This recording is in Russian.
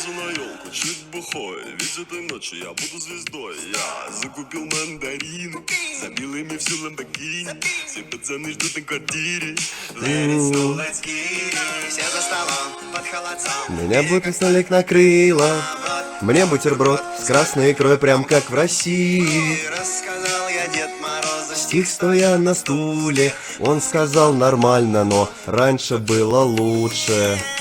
Залезу на елку, чуть бухой. Ведь этой ночью я буду звездой. Я закупил мандарины, забил ими всю ламборгини. Все пацаны ждут на квартире. Все за столом, под холодцом. Меня будто столик накрыло. Мне бутерброд с красной икрой, прям как в России. Рассказал я Дед Морозу Стих стоя на стуле, он сказал нормально, но раньше было лучше.